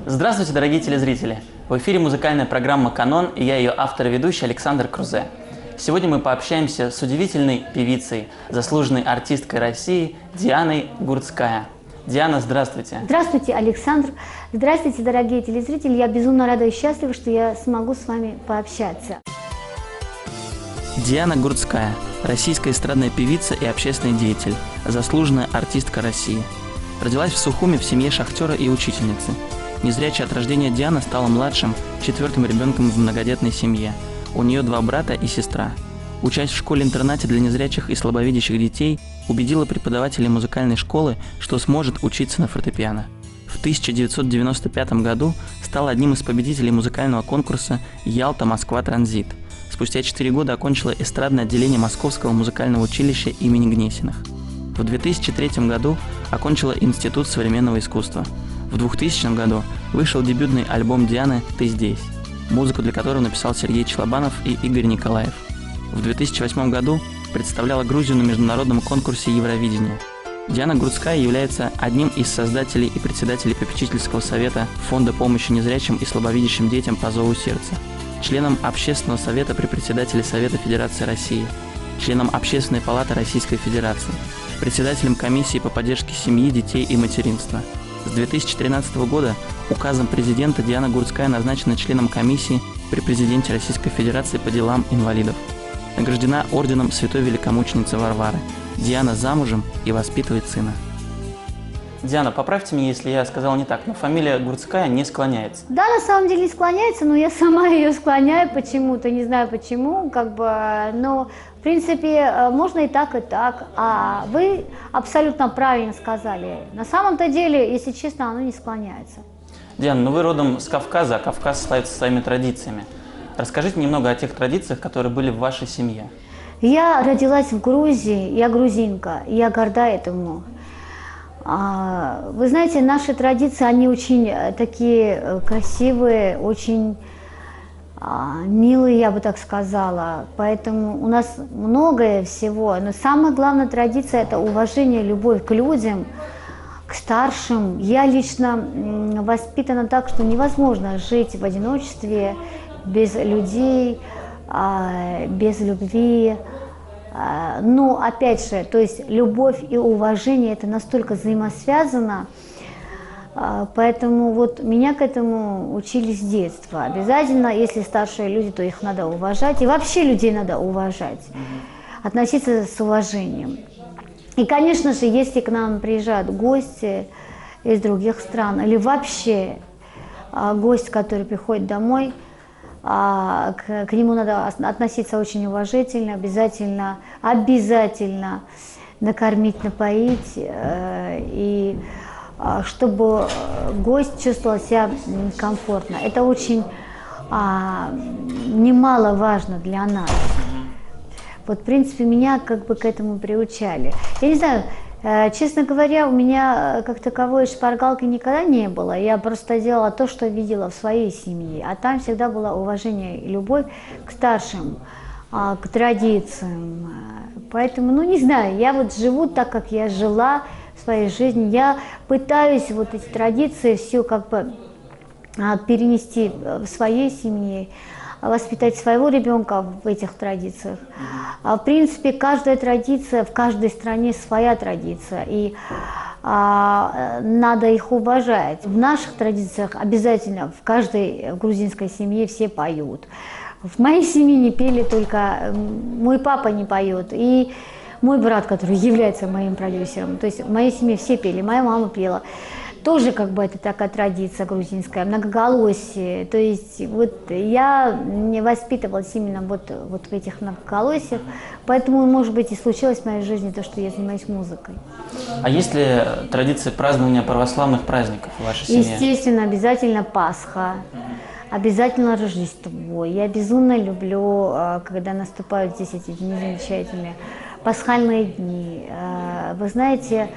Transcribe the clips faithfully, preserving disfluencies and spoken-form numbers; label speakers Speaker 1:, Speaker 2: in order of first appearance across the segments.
Speaker 1: Здравствуйте, дорогие телезрители! В эфире музыкальная программа «Канон» и я ее автор и ведущий Александр Крузе. Сегодня мы пообщаемся с удивительной певицей, заслуженной артисткой России Дианой Гурцкая. Диана, здравствуйте!
Speaker 2: Здравствуйте, Александр! Здравствуйте, дорогие телезрители! Я безумно рада и счастлива, что я смогу с вами пообщаться.
Speaker 1: Диана Гурцкая – российская эстрадная певица и общественный деятель, заслуженная артистка России. Родилась в Сухуми в семье шахтера и учительницы. Незрячая от рождения Диана стала младшим, четвертым ребенком в многодетной семье. У нее два брата и сестра. Учась в школе-интернате для незрячих и слабовидящих детей, убедила преподавателей музыкальной школы, что сможет учиться на фортепиано. В тысяча девятьсот девяносто пятом году стала одним из победителей музыкального конкурса «Ялта-Москва-Транзит». Спустя четыре года окончила эстрадное отделение Московского музыкального училища имени Гнесиных. В две тысячи третьем году окончила Институт современного искусства. В двухтысячном году вышел дебютный альбом Дианы «Ты здесь», музыку для которого написал Сергей Челобанов и Игорь Николаев. В две тысячи восьмом году представляла Грузию на международном конкурсе Евровидения. Диана Гурцкая является одним из создателей и председателей попечительского совета Фонда помощи незрячим и слабовидящим детям по зову сердца, членом Общественного совета при председателе Совета Федерации России, членом Общественной палаты Российской Федерации, председателем комиссии по поддержке семьи, детей и материнства. С две тысячи тринадцатого года указом президента Диана Гурцкая назначена членом комиссии при президенте Российской Федерации по делам инвалидов. Награждена орденом Святой Великомученицы Варвары. Диана замужем и воспитывает сына. Диана, поправьте меня, если я сказал не так, но фамилия Гурцкая не склоняется.
Speaker 2: Да, на самом деле не склоняется, но я сама ее склоняю почему-то, не знаю почему, как бы, но в принципе можно и так, и так. А вы абсолютно правильно сказали. На самом-то деле, если честно, оно не склоняется.
Speaker 1: Диана, ну вы родом с Кавказа, а Кавказ славится своими традициями. Расскажите немного о тех традициях, которые были в вашей семье.
Speaker 2: Я родилась в Грузии, я грузинка, я горда этому. Вы знаете, наши традиции, они очень такие красивые, очень милые, я бы так сказала. Поэтому у нас многое всего. Но самая главная традиция – это уважение, любовь к людям, к старшим. Я лично воспитана так, что невозможно жить в одиночестве, без людей, без любви. Но, опять же, то есть любовь и уважение – это настолько взаимосвязано, поэтому вот меня к этому учили с детства. Обязательно, если старшие люди, то их надо уважать, и вообще людей надо уважать, относиться с уважением. И, конечно же, если к нам приезжают гости из других стран, или вообще гость, который приходит домой, А, к, к нему надо относиться очень уважительно, обязательно, обязательно накормить, напоить, э, и э, чтобы гость чувствовал себя комфортно. Это очень э, немаловажно для нас. Вот, в принципе, меня как бы к этому приучали. Я не знаю, э, честно говоря, у меня как таковой шпаргалки никогда не было. Я просто делала то, что видела в своей семье. А там всегда было уважение и любовь к старшим, э, к традициям. Поэтому, ну не знаю, я вот живу так, как я жила в своей жизни. Я пытаюсь вот эти традиции все как бы э, перенести в своей семье, воспитать своего ребенка в этих традициях. В принципе, каждая традиция, в каждой стране своя традиция, и а, надо их уважать. В наших традициях обязательно в каждой грузинской семье все поют. В моей семье не пели, только мой папа не поет, и мой брат, который является моим продюсером. То есть в моей семье все пели, моя мама пела. Тоже как бы это такая традиция грузинская, многоголосие. То есть вот я не воспитывалась именно вот, вот в этих многоголосиях, поэтому, может быть, и случилось в моей жизни то, что я занимаюсь музыкой.
Speaker 1: А есть ли традиции празднования православных праздников в вашей семье?
Speaker 2: Естественно, обязательно Пасха, обязательно Рождество. Я безумно люблю, когда наступают здесь эти дни замечательные, пасхальные дни. Вы знаете,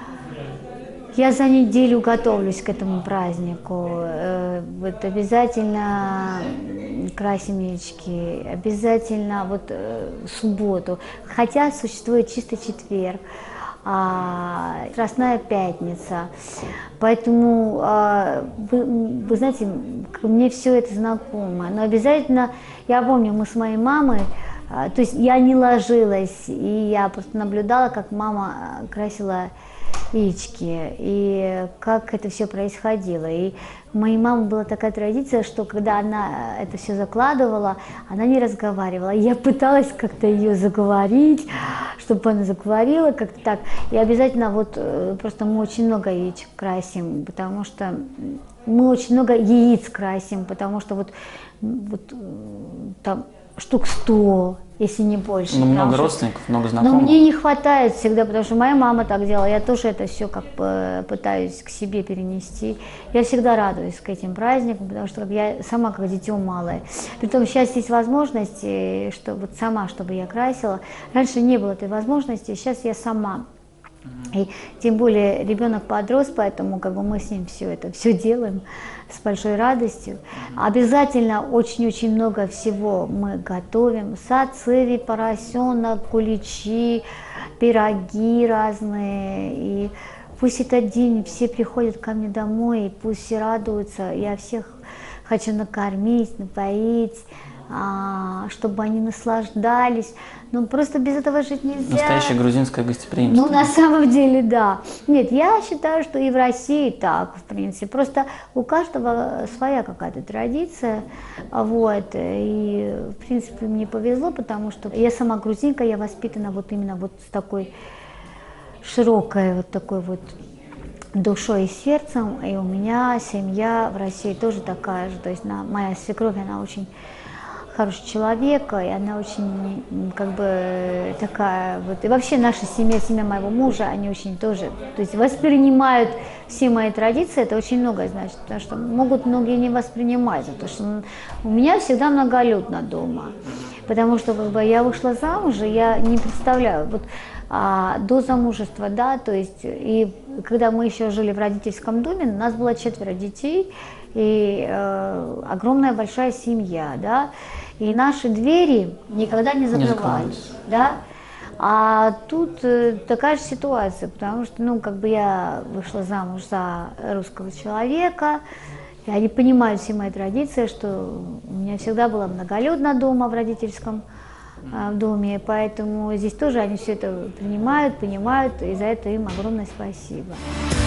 Speaker 2: я за неделю готовлюсь к этому празднику. Вот обязательно красим яички, обязательно вот субботу. Хотя существует чистый четверг. а, Страстная Пятница. Поэтому, а, вы, вы знаете, мне все это знакомо. Но обязательно, я помню, мы с моей мамой, а, то есть я не ложилась, и я просто наблюдала, как мама красила яички, и как это все происходило. И у моей мамы была такая традиция, что когда она это все закладывала, она не разговаривала. Я пыталась как-то ее заговорить, чтобы она заговорила как-то так. И обязательно вот просто мы очень много яичек красим, потому что мы очень много яиц красим, потому что вот, вот там штук сто, если не больше.
Speaker 1: Ну, много
Speaker 2: что...
Speaker 1: родственников, много знакомых.
Speaker 2: Но мне не хватает всегда, потому что моя мама так делала, я тоже это все как бы пытаюсь к себе перенести. Я всегда радуюсь к этим праздникам, потому что я сама как дитё малое. Притом сейчас есть возможность, что вот сама, чтобы я красила. Раньше не было этой возможности, сейчас я сама. И тем более ребенок подрос, поэтому как бы мы с ним все это все делаем с большой радостью. Обязательно очень-очень много всего мы готовим. Сациви, поросенок, куличи, пироги разные. И пусть этот день все приходят ко мне домой, и пусть все радуются. Я всех хочу накормить, напоить, чтобы они наслаждались. Ну, просто без этого жить нельзя.
Speaker 1: Настоящее грузинское гостеприимство.
Speaker 2: Ну, на самом деле, да. Нет, я считаю, что и в России так, в принципе. Просто у каждого своя какая-то традиция. Вот. И, в принципе, мне повезло, потому что я сама грузинка, я воспитана вот именно вот с такой широкой вот такой вот душой и сердцем. И у меня семья в России тоже такая же. То есть моя свекровь, она очень хороший человек, и она очень, как бы, такая вот, и вообще наша семья, семья моего мужа, они очень тоже, то есть воспринимают все мои традиции, это очень многое значит, потому что могут многие не воспринимать, потому что у меня всегда многолюдно дома, потому что, как бы, я вышла замуж, и я не представляю, вот, а, до замужества, да, то есть, и когда мы еще жили в родительском доме, у нас было четверо детей, и э, огромная большая семья, да, и наши двери никогда не закрывались, не да, а тут э, такая же ситуация, потому что, ну, как бы я вышла замуж за русского человека, и они понимают все мои традиции, что у меня всегда было многолюдно дома в родительском э, доме, поэтому здесь тоже они все это принимают, понимают, и за это им огромное спасибо.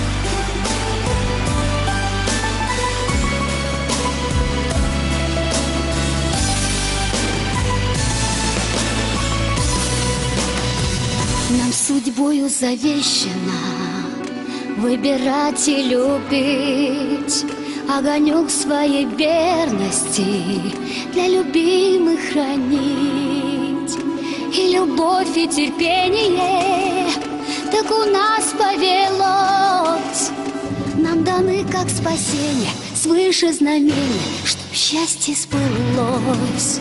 Speaker 3: Нам судьбою завещано выбирать и любить, огонек своей верности для любимых хранить. И любовь, и терпение так у нас повелось. Нам даны как спасение свыше знамения, чтоб счастье сбылось.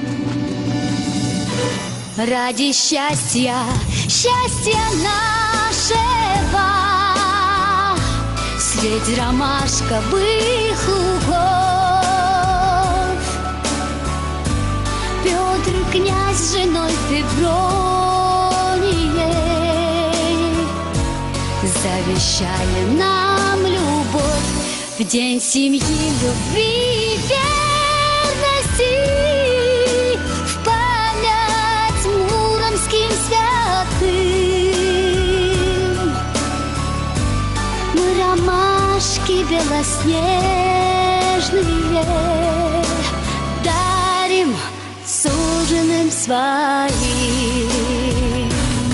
Speaker 3: Ради счастья, счастья нашего, средь ромашковых лугов, Петр, князь с женой Февронией завещали нам любовь в день семьи, любви и верности. Мы ромашки белоснежные дарим суженым своим.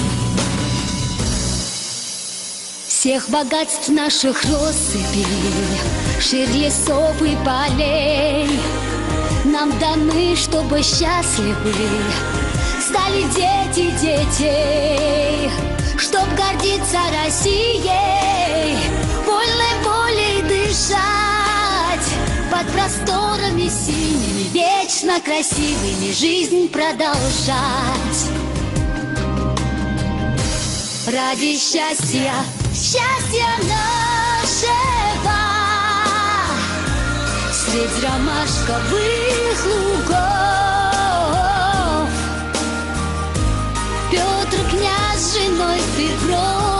Speaker 3: Всех богатств наших россыпей, ширь лесов и полей нам даны, чтобы счастливы стали дети детей, чтоб гордиться Россией, вольной волей дышать под просторами синими, вечно красивыми жизнь продолжать. Ради счастья, счастья нашего, средь ромашковых лугов, Петр, князь с женой Февронией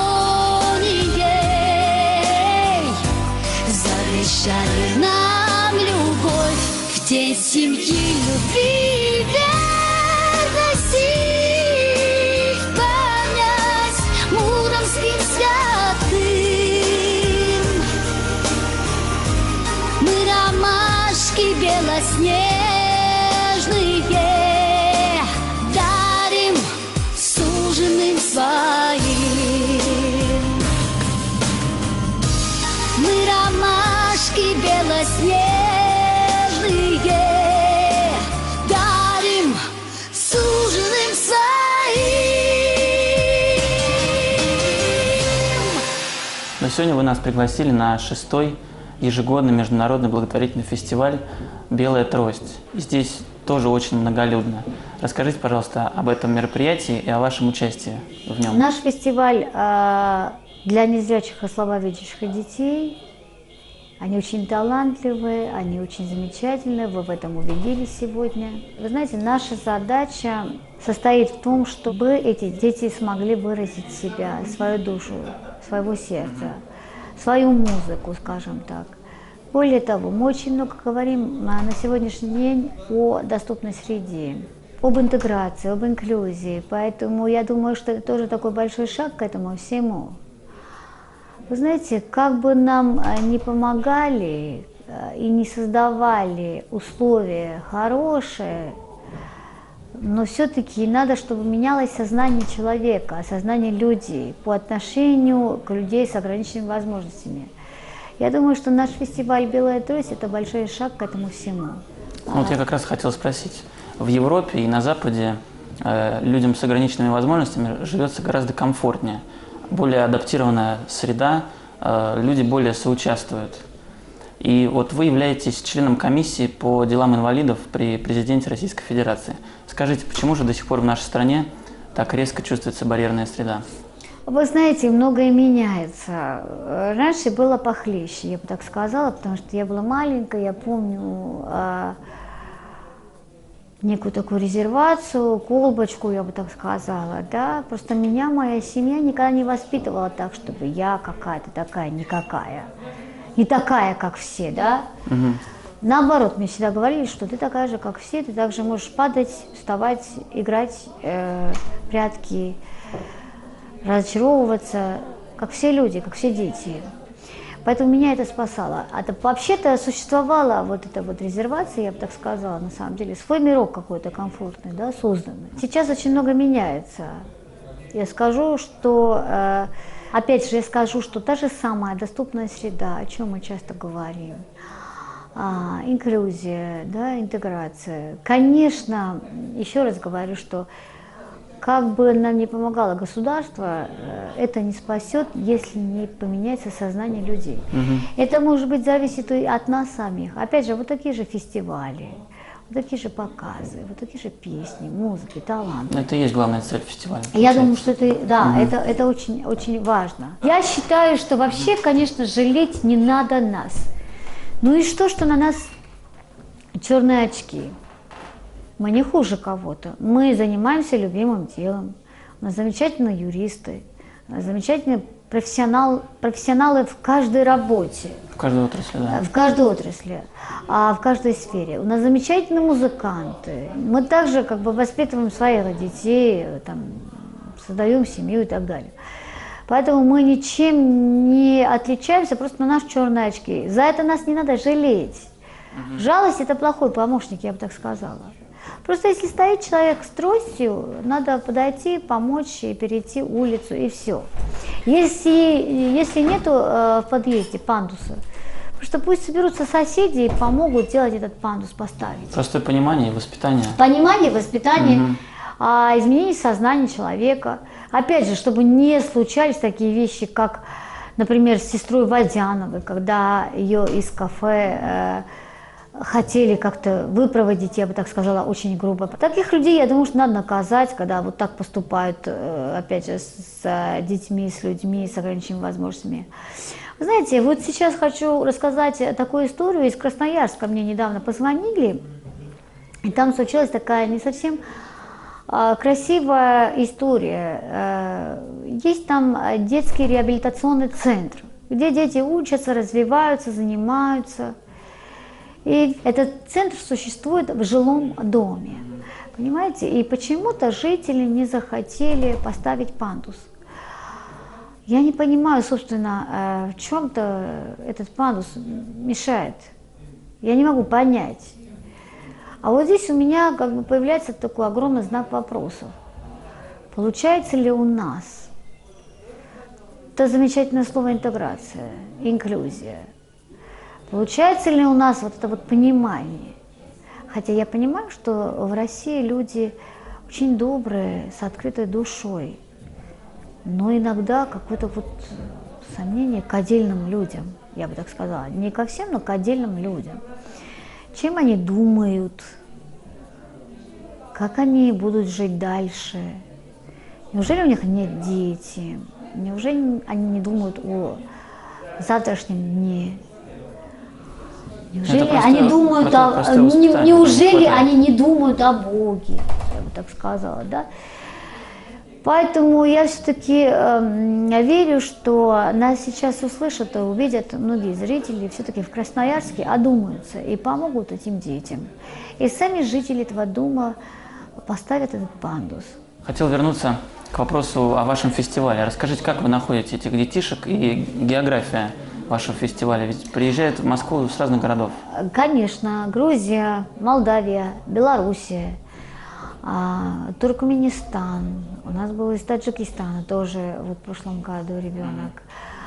Speaker 3: обещали нам любовь в день семьи, любви и верности. В память муромским святым мы ромашки белоснежные дарим суженым своим. Мы ромашки белоснежные дарим суженым своим.
Speaker 1: Но сегодня вы нас пригласили на шестой ежегодный международный благотворительный фестиваль «Белая трость». И здесь тоже очень многолюдно. Расскажите, пожалуйста, об этом мероприятии и о вашем участии в нем.
Speaker 2: Наш фестиваль э, для незрячих и слабовидящих детей. Они очень талантливые, они очень замечательные, вы в этом убедились сегодня. Вы знаете, наша задача состоит в том, чтобы эти дети смогли выразить себя, свою душу, своего сердца, свою музыку, скажем так. Более того, мы очень много говорим на сегодняшний день о доступной среде, об интеграции, об инклюзии, поэтому я думаю, что это тоже такой большой шаг к этому всему. Вы знаете, как бы нам не помогали и не создавали условия хорошие, но все-таки надо, чтобы менялось сознание человека, сознание людей по отношению к людям с ограниченными возможностями. Я думаю, что наш фестиваль «Белая трость» – это большой шаг к этому всему.
Speaker 1: Ну, вот я как раз хотел спросить. В Европе и на Западе э, людям с ограниченными возможностями живется гораздо комфортнее. Более адаптированная среда, э, люди более соучаствуют. И вот вы являетесь членом комиссии по делам инвалидов при президенте Российской Федерации. Скажите, почему же до сих пор в нашей стране так резко чувствуется барьерная среда?
Speaker 2: Вы знаете, многое меняется. Раньше было похлеще, я бы так сказала, потому что я была маленькая, я помню э, некую такую резервацию, колбочку, я бы так сказала, да. Просто меня моя семья никогда не воспитывала так, чтобы я какая-то такая никакая, не такая, как все, да. Угу. Наоборот, мне всегда говорили, что ты такая же, как все, ты также можешь падать, вставать, играть э, в прятки, разочаровываться, как все люди, как все дети. Поэтому меня это спасало. А вообще-то существовала вот эта вот резервация, я бы так сказала, на самом деле, свой мирок какой-то комфортный, да, созданный. Сейчас очень много меняется. Я скажу, что, э, опять же, я скажу, что та же самая доступная среда, о чем мы часто говорим, а, инклюзия, да, интеграция. Конечно, еще раз говорю, что как бы нам ни помогало государство, это не спасет, если не поменяется сознание людей. Угу. Это, может быть, зависит и от нас самих. Опять же, вот такие же фестивали, вот такие же показы, вот такие же песни, музыки, таланты.
Speaker 1: Это и есть главная цель фестиваля.
Speaker 2: Я думаю, что это, да, угу. это, это очень, очень важно. Я считаю, что вообще, конечно, жалеть не надо нас. Ну и что, что на нас черные очки? Мы не хуже кого-то. Мы занимаемся любимым делом. У нас замечательные юристы, замечательные профессионал, профессионалы в каждой работе.
Speaker 1: В каждой отрасли, да.
Speaker 2: В каждой отрасли, а в каждой сфере. У нас замечательные музыканты. Мы также как бы воспитываем своих детей, там, создаем семью и так далее. Поэтому мы ничем не отличаемся, просто на наши черные очки. За это нас не надо жалеть. Угу. Жалость – это плохой помощник, я бы так сказала. Просто если стоит человек с тростью, надо подойти, помочь и перейти улицу, и все. Если, если нету э, в подъезде пандуса, просто пусть соберутся соседи и помогут делать этот пандус, поставить.
Speaker 1: Простое понимание и воспитание.
Speaker 2: Понимание, воспитание,
Speaker 1: угу.
Speaker 2: а, изменение сознания человека. Опять же, чтобы не случались такие вещи, как, например, с сестрой Водяновой, когда ее из кафе э, хотели как-то выпроводить, я бы так сказала, очень грубо. Таких людей, я думаю, что надо наказать, когда вот так поступают, опять же, с детьми, с людьми, с ограниченными возможностями. Вы знаете, вот сейчас хочу рассказать такую историю из Красноярска. Мне недавно позвонили, и там случилась такая не совсем красивая история. Есть там детский реабилитационный центр. где дети учатся, развиваются, занимаются. И этот центр существует в жилом доме, понимаете? И почему-то жители не захотели поставить пандус. Я не понимаю, собственно, в чем-то этот пандус мешает. Я не могу понять. А вот здесь у меня как бы появляется такой огромный знак вопросов. Получается ли у нас это замечательное слово интеграция, инклюзия? Получается ли у нас вот это вот понимание? Хотя я понимаю, что в России люди очень добрые, с открытой душой. Но иногда какое-то вот сомнение к отдельным людям, я бы так сказала. Не ко всем, но к отдельным людям. Чем они думают, как они будут жить дальше. Неужели у них нет детей? Неужели они не думают о завтрашнем дне? Неужели
Speaker 1: просто,
Speaker 2: они думают о... Не, неужели они не думают о Боге, я бы так сказала, да? Поэтому я все-таки э, верю, что нас сейчас услышат и увидят многие зрители, все-таки в Красноярске одумаются и помогут этим детям. И сами жители этого дома поставят этот пандус.
Speaker 1: Хотел вернуться к вопросу о вашем фестивале. Расскажите, как вы находите этих детишек и география вашего фестиваля? Ведь приезжают в Москву с разных городов.
Speaker 2: Конечно, Грузия, Молдавия, Белоруссия, Туркменистан, у нас был из Таджикистана тоже вот в прошлом году ребенок,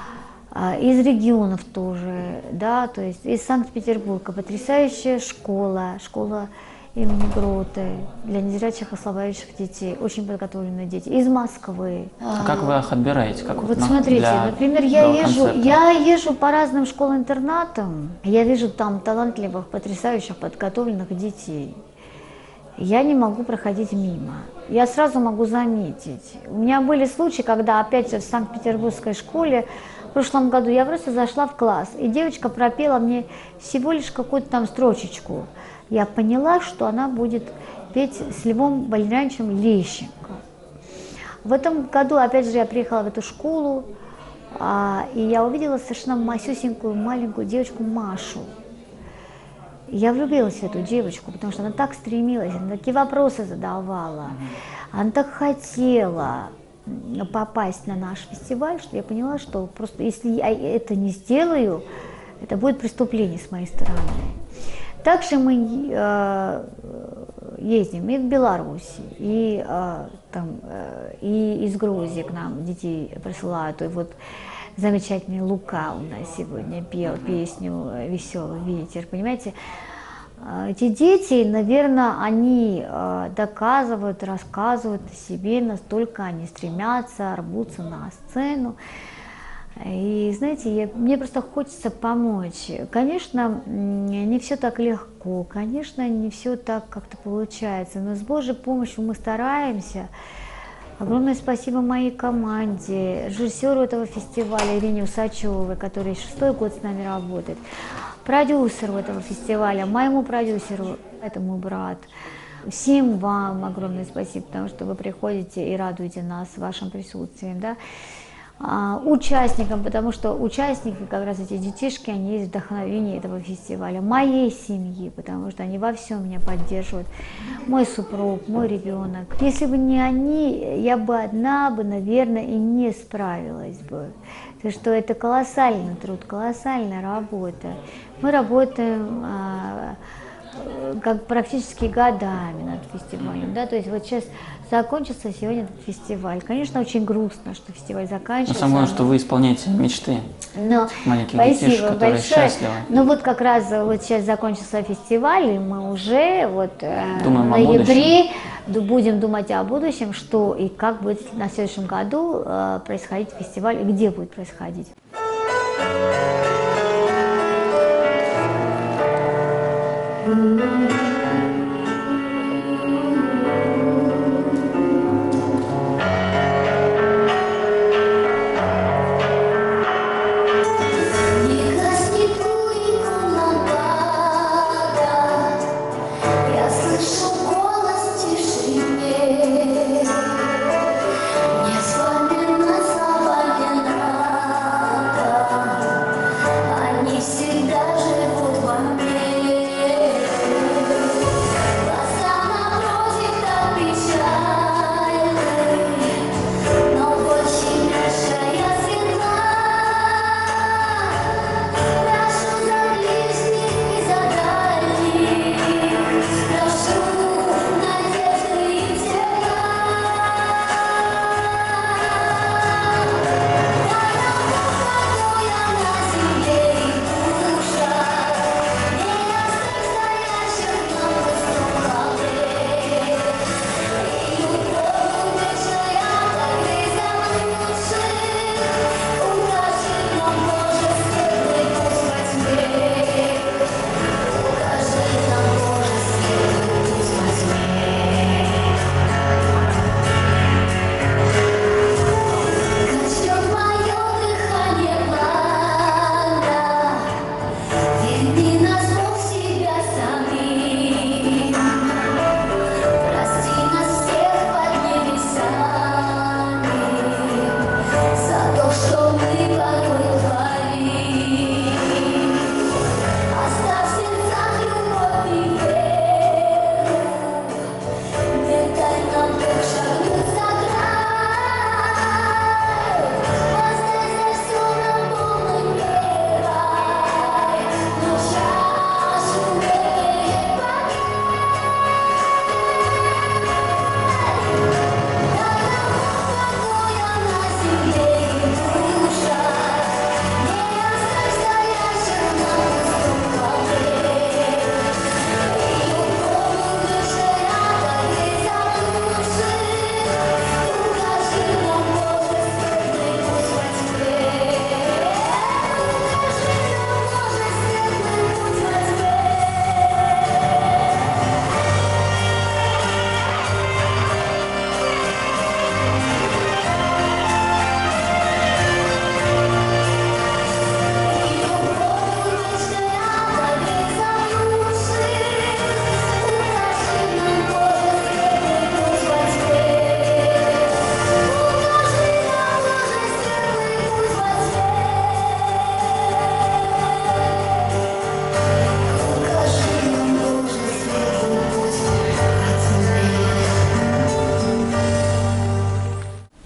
Speaker 2: из регионов тоже, да, то есть из Санкт-Петербурга потрясающая школа, школа имени Гроты для незрячих и слабовидящих детей, очень подготовленные дети, из Москвы.
Speaker 1: А как вы их отбираете? Как
Speaker 2: вот смотрите, например, я езжу, я езжу по разным школам-интернатам, я вижу там талантливых, потрясающих, подготовленных детей. Я не могу проходить мимо. Я сразу могу заметить. У меня были случаи, когда опять в Санкт-Петербургской школе в прошлом году я просто зашла в класс, и девочка пропела мне всего лишь какую-то там строчечку. Я поняла, что она будет петь с Львом Валерьяновичем Лещенко. В этом году, опять же, я приехала в эту школу, и я увидела совершенно масюсенькую маленькую девочку Машу. Я влюбилась в эту девочку, потому что она так стремилась, она такие вопросы задавала, она так хотела попасть на наш фестиваль, что я поняла, что просто если я это не сделаю, это будет преступление с моей стороны. Также мы э, ездим и в Беларусь, и, э, там, э, и из Грузии к нам детей присылают. И вот замечательный Лука у нас сегодня пел песню «Веселый ветер». Понимаете, эти дети, наверное, они доказывают, рассказывают о себе, настолько они стремятся, рвутся на сцену. И знаете, я, мне просто хочется помочь. Конечно, не все так легко, конечно, не все так как-то получается, но с Божьей помощью мы стараемся. Огромное спасибо моей команде, режиссеру этого фестиваля Ирине Усачевой, который шестой год с нами работает, продюсеру этого фестиваля, моему продюсеру, это мой брат. Всем вам огромное спасибо, потому что вы приходите и радуете нас вашим присутствием, да? А, участникам, потому что участники, как раз эти детишки, они есть вдохновение этого фестиваля, моей семьи, потому что они во всем меня поддерживают, мой супруг, мой ребенок. Если бы не они, я бы одна бы, наверное, и не справилась бы. То что это колоссальный труд, колоссальная работа. Мы работаем а, как практически годами над фестивалем, да, то есть вот сейчас закончится сегодня этот фестиваль. Конечно, очень грустно, что фестиваль заканчивается.
Speaker 1: Но самое главное, что вы исполняете мечты
Speaker 2: но,
Speaker 1: маленьких
Speaker 2: спасибо
Speaker 1: детишек, которые
Speaker 2: большое.
Speaker 1: счастливы.
Speaker 2: Ну вот как раз вот сейчас закончился фестиваль, и мы уже вот
Speaker 1: Думаем
Speaker 2: в
Speaker 1: о
Speaker 2: ноябре будем думать о будущем, что и как будет на следующем году э, происходить фестиваль, и где будет происходить.
Speaker 3: Не с вами на свободе надо.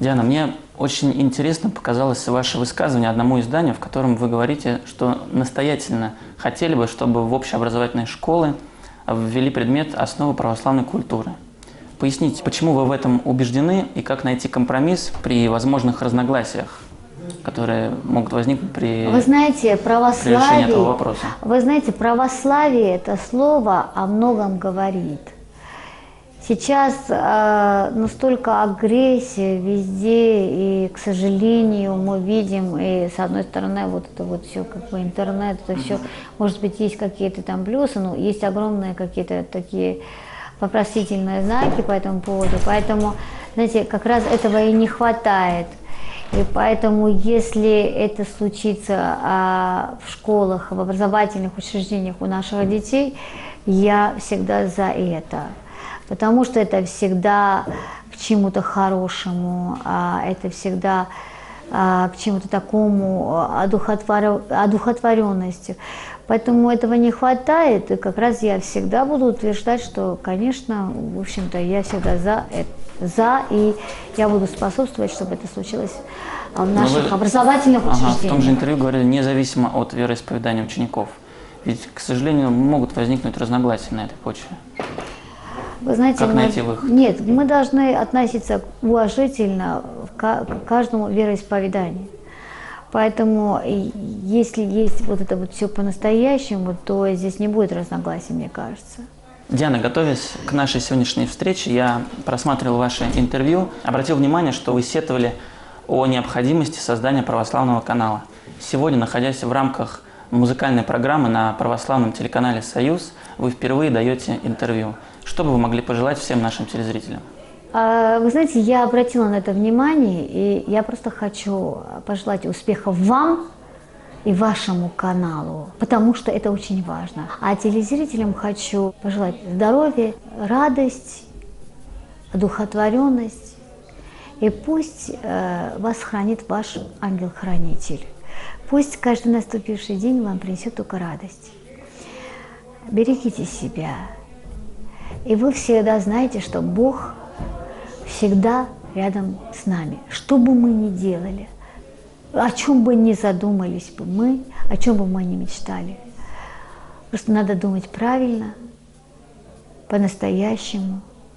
Speaker 1: Диана, мне очень интересно показалось ваше высказывание одному изданию, в котором вы говорите, что настоятельно хотели бы, чтобы в общеобразовательные школы ввели предмет «Основы православной культуры». Поясните, почему вы в этом убеждены и как найти компромисс при возможных разногласиях, которые могут возникнуть при,
Speaker 2: вы знаете,
Speaker 1: при
Speaker 2: православие,
Speaker 1: решении этого вопроса?
Speaker 2: Вы знаете, православие – это слово о многом говорит. Сейчас э, настолько агрессия везде, и, к сожалению, мы видим, и с одной стороны, вот это вот все, как бы интернет, это все, может быть, есть какие-то там плюсы, но есть огромные какие-то такие вопросительные знаки по этому поводу. Поэтому, знаете, как раз этого и не хватает. И поэтому, если это случится а, в школах, в образовательных учреждениях у наших детей, я всегда за это. Потому что это всегда к чему-то хорошему, это всегда к чему-то такому одухотворенности. Поэтому этого не хватает, и как раз я всегда буду утверждать, что, конечно, в общем-то, я всегда за это, за, и я буду способствовать, чтобы это случилось в наших вы, образовательных ага, учреждениях.
Speaker 1: В том же интервью говорили, независимо от вероисповедания учеников. Ведь, к сожалению, могут возникнуть разногласия на этой почве.
Speaker 2: Вы знаете,
Speaker 1: как
Speaker 2: мы,
Speaker 1: найти выход?
Speaker 2: Нет, мы должны относиться уважительно к каждому вероисповеданию. Поэтому, если есть вот это вот все по-настоящему, то здесь не будет разногласий, мне кажется.
Speaker 1: Диана, готовясь к нашей сегодняшней встрече, я просматривал ваше интервью, обратил внимание, что вы сетовали о необходимости создания православного канала. Сегодня, находясь в рамках музыкальной программы на православном телеканале «Союз», вы впервые даете интервью. Что бы вы могли пожелать всем нашим телезрителям?
Speaker 2: Вы знаете, я обратила на это внимание, и я просто хочу пожелать успехов вам и вашему каналу, потому что это очень важно. А телезрителям хочу пожелать здоровья, радость, одухотворенность, и пусть э, вас хранит ваш ангел-хранитель. Пусть каждый наступивший день вам принесет только радость. Берегите себя. И вы всегда знаете, что Бог всегда рядом с нами. Что бы мы ни делали, о чем бы ни задумались бы мы, о чем бы мы ни мечтали. Просто надо думать правильно, по-настоящему,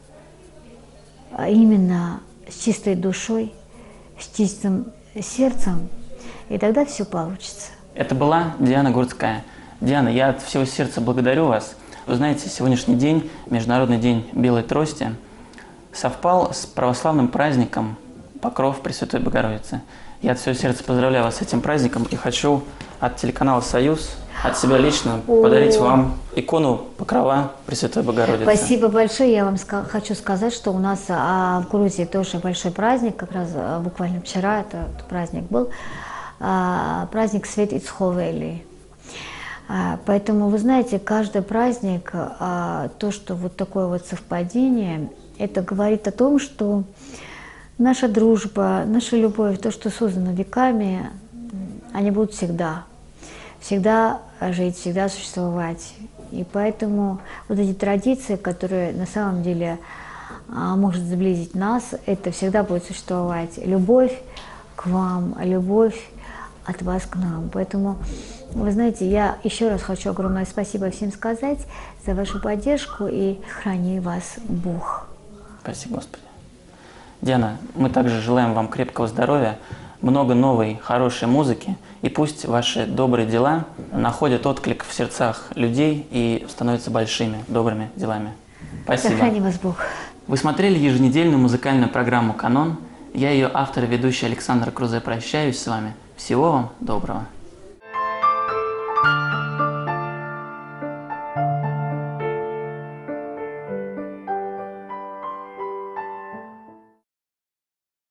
Speaker 2: а именно с чистой душой, с чистым сердцем, и тогда все получится.
Speaker 1: Это была Диана Гурцкая. Диана, я от всего сердца благодарю вас. Вы знаете, сегодняшний день, Международный день Белой Трости, совпал с православным праздником Покров Пресвятой Богородицы. Я от всего сердца поздравляю вас с этим праздником и хочу от телеканала «Союз», от себя лично подарить вам икону Покрова Пресвятой Богородицы.
Speaker 2: Спасибо большое. Я вам ска хочу сказать, что у нас а, в Грузии тоже большой праздник, как раз а, буквально вчера этот праздник был, а, праздник Свет Ицховели. А, поэтому, вы знаете, каждый праздник, а, то, что вот такое вот совпадение, это говорит о том, что наша дружба, наша любовь, то, что создано веками, они будут всегда. Всегда жить, всегда существовать. И поэтому вот эти традиции, которые на самом деле а, может сблизить нас, это всегда будет существовать. Любовь к вам, любовь от вас к нам. Поэтому, вы знаете, я еще раз хочу огромное спасибо всем сказать за вашу поддержку, и храни вас Бог.
Speaker 1: Спасибо, Господи. Диана, мы также желаем вам крепкого здоровья, много новой, хорошей музыки, и пусть ваши добрые дела находят отклик в сердцах людей и становятся большими, добрыми делами. Спасибо.
Speaker 2: Сохрани вас Бог.
Speaker 1: Вы смотрели еженедельную музыкальную программу «Канон». Я ее автор и ведущий Александр Крузе прощаюсь с вами. Всего вам доброго.